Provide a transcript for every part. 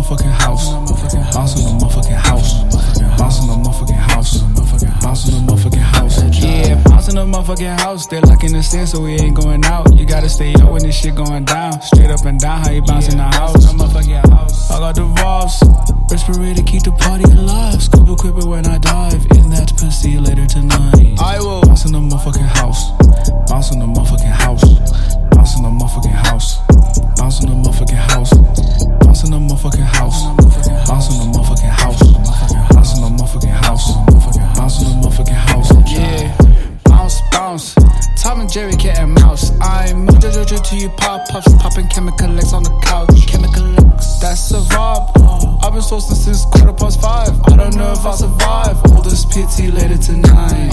motherfucking house. Bounce in the motherfucking house. Bounce in the motherfucking house. Bounce in the motherfucking house. Yeah, bounce in the motherfucking house. They're locking us in, so we ain't going out. You gotta stay up when this shit going down. Straight up and down, how you bounce in the house? I got the valves. Respirator, keep the party alive. Scuba equipment when I dive. In that pussy later tonight. I will bounce in the motherfucking house. Bounce in the motherfucking house. Bounce in the motherfucking house. Bounce in the motherfucking house. Bounce in the motherfucking house. Bounce in the motherfucking house. Bounce in the motherfucking house. Bounce in the motherfucking house. Yeah, bounce, bounce. Tom and Jerry, cat and mouse. I'm Mojo to you pop puffs, popping chemical legs on the couch. Chemical legs, that's a vibe. I've been sourcing since 5:15. I don't know if I'll survive all this pity later tonight.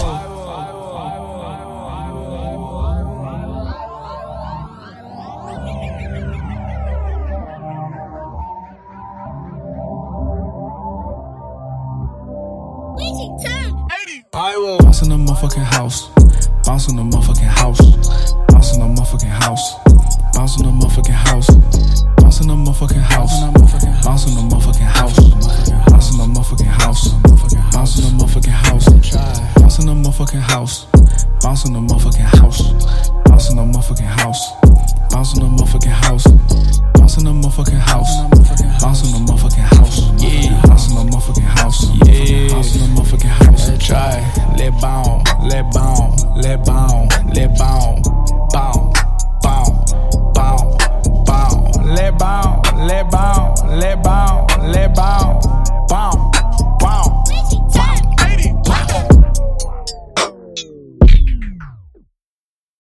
I will bounce in the motherfucking house. Bounce in the motherfucking house. Bounce in the motherfucking house. Bounce in the motherfucking house. Bounce in the motherfucking house. Bounce in the motherfucking house. Bounce in the motherfucking house. Bounce in the motherfucking house. Bounce in the motherfucking house. Bounce in the motherfucking house. Bounce in the motherfucking house. Bounce in the motherfucking house. Bounce in the motherfucking house. Bounce in the motherfucking house. Yeah. Bounce in the motherfucking house. Yeah. Bounce in the motherfucking house. Try. Let bounce. Let bounce. Let bounce. Let bounce. Bounce. Bounce. Bounce. Bounce. Let bounce. Let bounce. Let bounce. Let bounce.